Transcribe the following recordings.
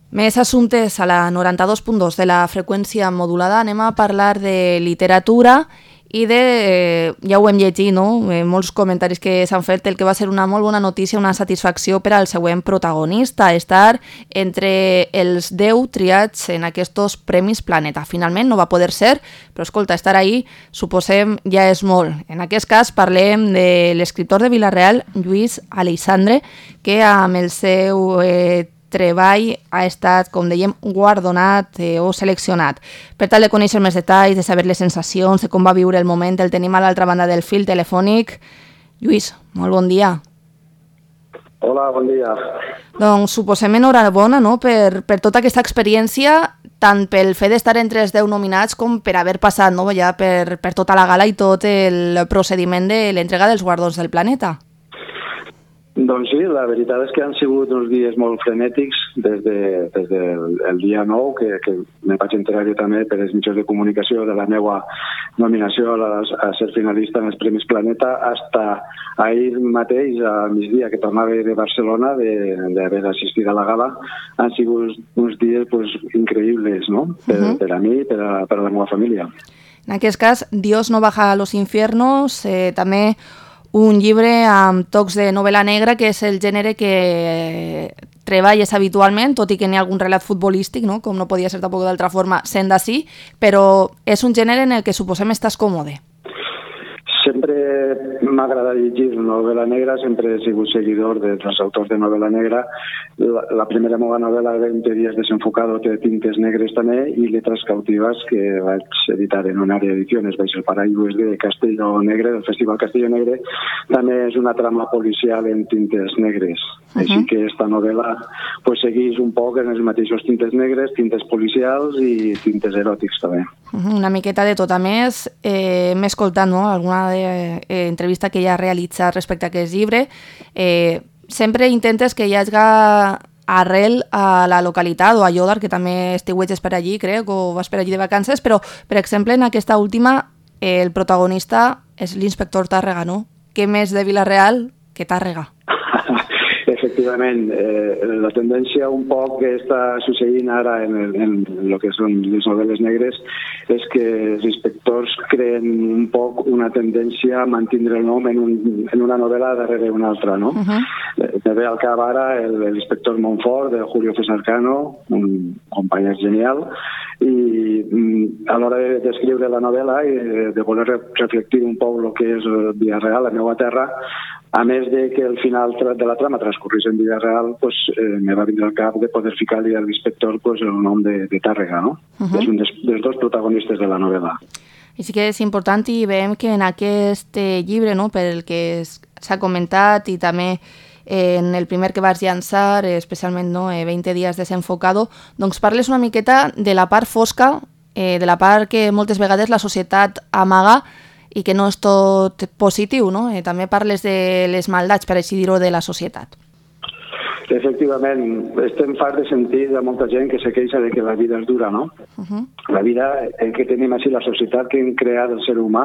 Més assumptes a la 92.2 de la freqüència modulada. Anem a parlar de literatura i de, ja ho hem llegit, no? Molts comentaris que s'han fet, el que va ser una molt bona notícia, una satisfacció per al següent protagonista, estar entre els 10 triats en aquests Premis Planeta. Finalment no va poder ser, però escolta, estar ahí, suposem, ja és molt. En aquest cas parlem de l'escriptor de Vila-real, Lluís Aleixandre, que amb el seu treball ha estat, com dèiem, guardonat o seleccionat. Per tal de conèixer més detalls, de saber les sensacions, de com va viure el moment, el tenim a l'altra banda del fil telefònic. Lluís, molt bon dia. Hola, bon dia. Doncs suposem enhorabona, no?, per tota aquesta experiència, tant pel fet d'estar entre els 10 nominats com per haver passat, no?, ja per tota la gala i tot el procediment de l'entrega dels guardons del Planeta. Doncs sí, la veritat és que han sigut uns dies molt frenètics des del dia 9, que me vaig enterar jo també per els mitjans de comunicació de la meva nominació a ser finalista en els Premis Planeta, fins ahir mateix, a migdia, que tornava de Barcelona, d'haver assistit a la gala. Han sigut uns dies increïbles, no?, per a mi i per a la meva família. En aquest cas, Dios no baja a los infiernos, també un llibre amb tocs de novel·la negra, que és el gènere que treballes habitualment, tot i que n'hi ha algun relat futbolístic, no?, com no podia ser tampoc d'altra forma, sent d'ací, però és un gènere en el que suposem estàs còmode. Sempre m'ha agradat llegir novel·la negra, sempre he sigut seguidor dels autors de novel·la negra. La primera meva novel·la, 20 dies desenfocado, té tintes negres també, i Letras cautives, que vaig editar en una àrea d'edicions, vaig el paraigües de Castelló Negre, del Festival Castelló Negre, també és una trama policial en tintes negres. Així que esta novel·la segueix un poc en els mateixos tintes negres, tintes policials i tintes eròtics també. Una miqueta de tot. A més, m'he escoltat, no?, alguna entrevista que ja ha realitzat respecte a aquest llibre. Sempre intentes que hi hagi arrel a la localitat o a Llodar, que també estiuetges per allí, crec, o vas per allí de vacances, però, per exemple, en aquesta última, el protagonista és l'inspector Tàrrega, no? Què més de Vila-real que Tàrrega? Efectivament, la tendència un poc que està succeint ara en el que són les novel·les negres és que els inspectors creen un poc una tendència a mantindre el nom en una novel·la darrere una altra, no? Me ve al cap ara l'inspector Montfort, de Julio César Cano, un company genial, i a l'hora d'escriure la novel·la i de voler reflectir un poc el que és Vila-real, la meva terra, a més de que el final de la trama transcorrís en Vila-real, me va vindre al cap de poder ficar-li a l'inspector el nom de Tàrrega, no? És un dels dos protagonistes de la novel·la. I sí que és important, i veiem que en aquest llibre, no?, pel que s'ha comentat, i també en el primer que vas llançar, especialment, no?, 20 dies desenfocado, doncs parles una miqueta de la part fosca, de la part que moltes vegades la societat amaga i que no és tot positiu, no? També parles de les maldats, per així dir-ho, de la societat. Efectivament, estem farts de sentir de molta gent que se queixa de que la vida és dura, no? La vida que tenim així, la societat que hem creat el ser humà,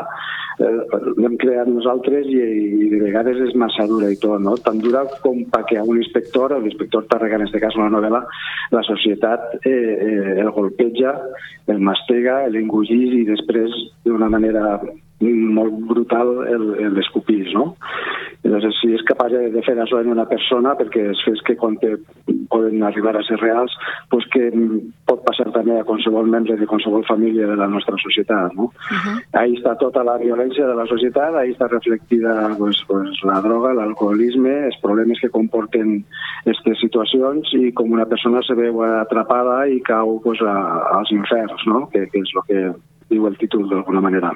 l'hem creat nosaltres i de vegades és massa dura i tot, no? Tan dura com perquè a un inspector, l'inspector Tàrrega, en aquest cas una novel·la, la societat el golpeja, el mastega, l'engollis i després d'una manera molt brutal l'escopís, no? Llavors, si és capaç de fer això en una persona, perquè els fets que conté poden arribar a ser reals, doncs que pot passar també a qualsevol membre de qualsevol família de la nostra societat, no? Ahí està tota la violència de la societat, ahí està reflectida la droga, l'alcoholisme, els problemes que comporten aquestes situacions, i com una persona se veu atrapada i cau als inferns, no? Que és el que diu el títol d'alguna manera.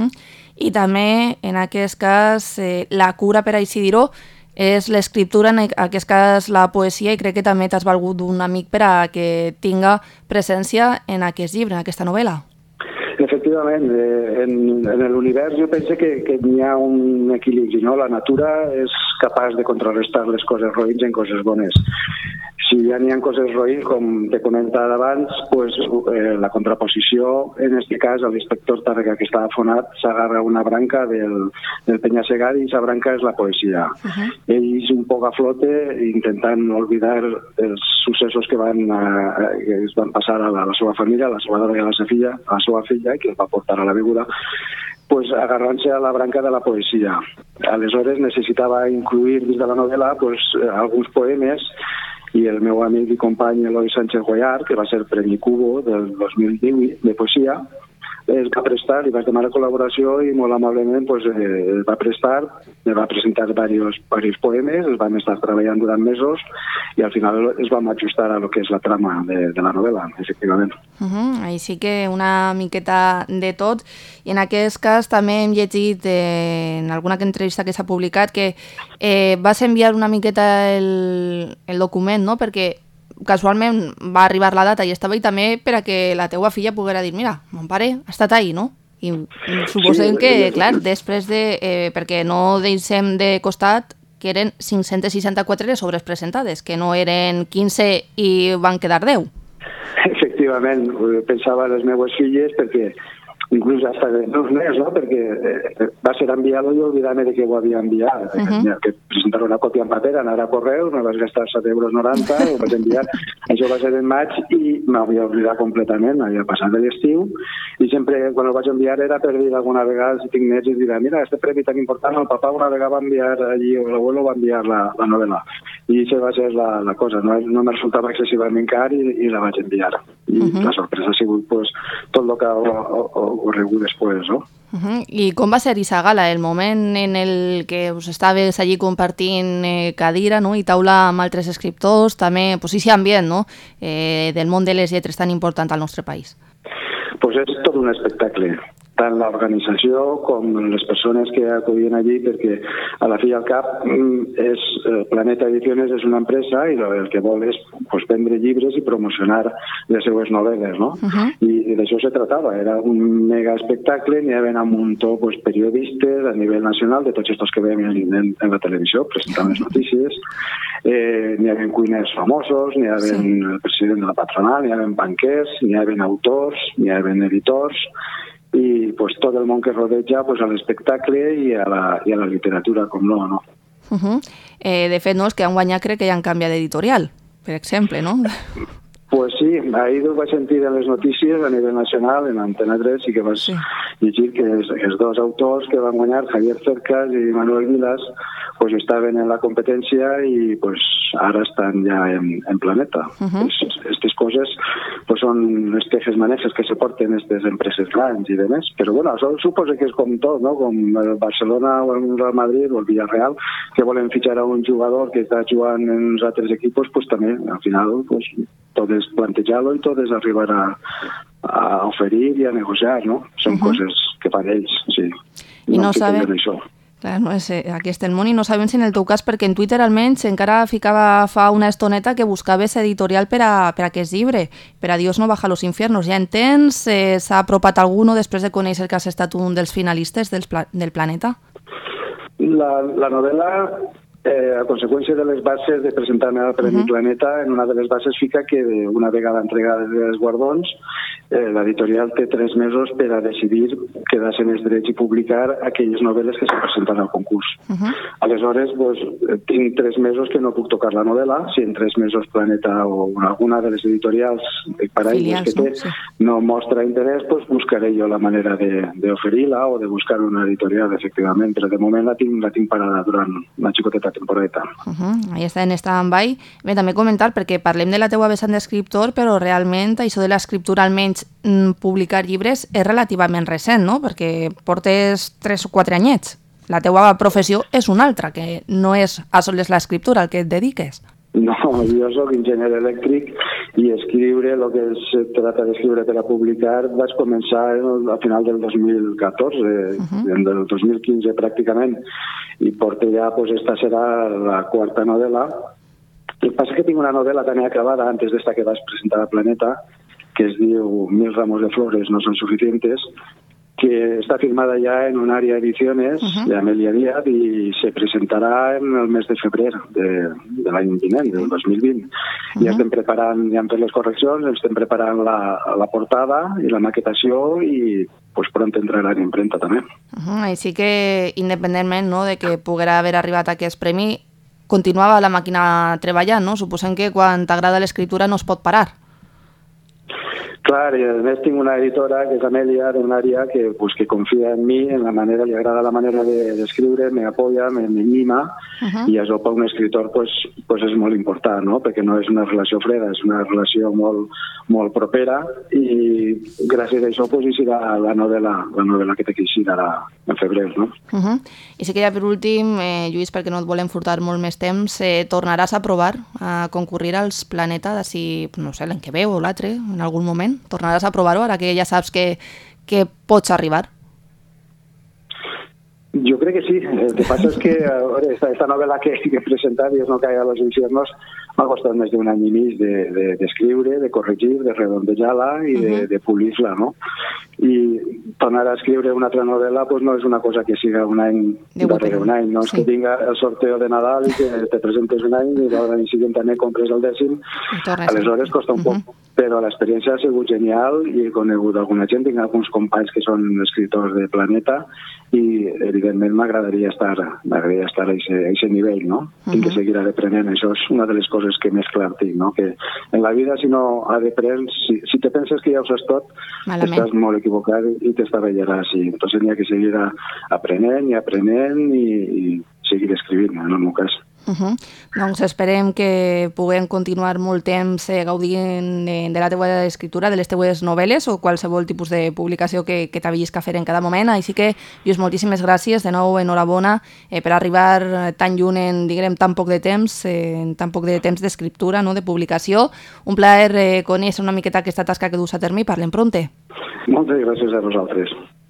I també, en aquest cas, la cura, per així dir-ho, és l'escriptura, en aquest cas la poesia, i crec que també t'has valgut d'un amic per a que tinga presència en aquest llibre, en aquesta novel·la. Efectivament, en l'univers jo penso que n'hi ha un equilibri, no? La natura és capaç de contrarrestar les coses roïns en coses bones. Si ja n'hi ha coses roïns, com t'he comentat abans, pues, la contraposició, en aquest cas, a l'inspector Tàrrega, que està afonat, s'agarra una branca del penya-segat i aquesta branca és la poesia. Ells un poc a flote, intentant oblidar els successos que es van passar a la seva família, a la seva dona i a la seva filla, que el va portar a la beguda, pues, agarrant-se a la branca de la poesia. Aleshores necessitava incluir dins de la novel·la pues, alguns poemes, i el meu amic i company Eloi Sánchez Goyar, que va ser Premi Cubo del 2018 de poesia, es va prestar, li vaig demanar col·laboració i molt amablement pues, va prestar, me va presentar diversos poemes, els vam estar treballant durant mesos i al final es vam ajustar a lo que és la trama de la novel·la, efectivament. Ahí sí que una miqueta de tot, i en aquest cas també hem llegit en alguna entrevista que s'ha publicat que vas enviar una miqueta el document, no?, perquè casualment va arribar la data i estava ahí també per a que la teua filla poguera dir, mira, mon pare ha estat ahí, no? I suposem que, clar, després de... perquè no deixem de costat que eren 564 les obres presentades, que no eren 15 i van quedar 10. Efectivament, pensava en les meves filles perquè inclús hasta de dos mesos, no? Perquè va ser enviat i oblidar-me de que ho havia enviat. Que presentar una còpia en paper, anar a correu, me vas gastar 7,90 €, ho vaig enviar. Això va ser en maig i m'havia oblidat completament, havia passat de l'estiu, i sempre quan el vaig enviar era per dir alguna vegada, si tinc nets, i dirà, mira, este premi tan important, el papà una vegada va enviar allí, o l'abuelo va enviar la novel·la. I això va ser la cosa, no me resultava excessivament car i la vaig enviar. I la sorpresa ha sigut pues, tot el que ocorregut després, no? I com va ser aquesta gala, el moment en el que us estaves allí compartint cadira, no?, i taula amb altres escriptors, també, pues, aquest ambient, no?, del món de les lletres tan important al nostre país? Pues és tot un espectacle, tant l'organització com les persones que acudien allí, perquè a la fi i al cap Planeta Ediciones és una empresa i el que vol és pues, vendre llibres i promocionar les seues novel·les, no? I d'això se tratava, era un mega espectacle, n'hi havia un muntó pues, periodistes a nivell nacional, de tots els que veiem en la televisió, presentant les notícies, n'hi havia cuiners famosos, n'hi havia el president de la patronal, n'hi havia banquers, n'hi havia autors, n'hi havia editors, i pues, tot el món que rodeja pues, a l'espectacle i a la literatura, com no. De fet, no, és que han guanyat, crec que ja han canviat d'editorial, per exemple, no? Pues sí, ahir ho vaig sentir en les notícies a nivell nacional, en Antena 3, i que vas llegir que els dos autors que van guanyar, Javier Cercas i Manuel Vilas, pues estaven en la competència i pues ara estan ja en Planeta. Aquestes coses pues són les tejes manejes que se porten aquestes empreses grans i demés, però bueno, això suposa que és com tot, no? Com el Barcelona o el Real Madrid o el Villarreal, que volen fitxar a un jugador que està jugant en uns altres equipos, pues també, al final, pues tot és plantejar-lo i tot és arribar a oferir i a negociar, no? Són coses que fan ells, sí. I no saben... Clar, no és aquest el món, i no sabem si en el teu cas, perquè en Twitter almenys encara ficava fa una estoneta que buscaves editorial per a aquest llibre, per a Dios no baja a los infiernos. Ja entens? S'ha apropat alguno després de conèixer que has estat un dels finalistes del Planeta? La novel·la, a conseqüència de les bases de presentar-me al Premi Planeta, en una de les bases fica que una vegada entregades els guardons, l'editorial té 3 mesos per a decidir quedar-se en els drets i publicar aquelles novel·les que se presenten al concurs. Aleshores, pues, tinc 3 mesos que no puc tocar la novel·la. Si en 3 mesos Planeta o alguna de les editorials paraigües que té no mostra interès, pues buscaré jo la manera d'oferir-la o de buscar una editorial, efectivament, però de moment la tinc parada durant una xicoteta temporada. Ahí està en stand-by. Bé, també comentar, perquè parlem de la teua vessant d'escriptor, però realment això de l'escriptura, almenys publicar llibres, és relativament recent, no? Perquè portes 3 o 4 anyets. La teua professió és una altra, que no és a sols l'escriptura al que et dediques. No, jo soc enginyer elèctric i escriure, el que es tracta d'escriure per a publicar, vaig començar a final del 2014, del 2015 pràcticament, i porto ja, pues esta serà la 4ª novel·la. El que passa és que tinc una novel·la també acabada antes d'esta que vaig presentar a Planeta, que es diu 1000 ramos de flores no son suficientes, que está firmada ya en un área ediciones de Amelia Díaz y se presentarà en el mes de febrer de l'any vinent, del 2020. Ja estem preparant, ja hem fet les correccions, estem preparant la portada i la maquetació i pues, pront entrarà en impremta també. Així que, independentment de que poguera haver arribat aquest premi, continuava la màquina treballant, no? Suposem que quan t'agrada l'escriptura no es pot parar. Clar, i a més tinc una editora, que és Amèlia, d'una àrea que confia en mi, en la manera, li agrada la manera d'escriure, me apoya, me mima, i això per un escritor és molt important, no? Perquè no és una relació freda, és una relació molt propera, i gràcies a això hi serà la novel·la que té que eixir ara en febrer, no? I sí que ja per últim, Lluís, perquè no et volem furtar molt més temps, tornaràs a provar a concurrir als Planeta d'ací, no sé, l'any que ve o l'altre, en algun moment? Tornaràs a provar-ho, ara que ja saps que pots arribar? Jo crec que sí. El que passa és que esta novel·la que he presentat, Dios no caiga a los infiernos, m'ha costat més d'un any i mig d'escriure, de corregir, de redondejar-la i de polir-la, no? I tornar a escriure una altra novel·la no és una cosa que siga un any darrere un any, no és que vinga el sorteo de Nadal i que te presentes un any i l'any següent també compres el 10º, aleshores costa un poc, però l'experiència ha sigut genial i he conegut alguna gent, tinc alguns companys que són escriptors de Planeta i evidentment m'agradaria estar a aquest nivell, no? Tinc que seguir aprenent, això és una de les coses que més clar tinc, no? Que en la vida si no aprens, si te penses que ja ho saps tot, estàs molt equivocat i t'estavellaràs, i entonces n'hi ha que seguir aprenent i seguir escrivint, en el meu cas. Doncs esperem que puguem continuar molt temps gaudint de la teua escriptura, de les teues novel·les o qualsevol tipus de publicació que t'havies que fer en cada moment. Així que, Lluís, moltíssimes gràcies, de nou enhorabona per arribar tan lluny en tan poc de temps, d'escriptura, de publicació. Un plaer conèixer una miqueta aquesta tasca que dus a terme i parlem pronte. Moltes gràcies a vosaltres.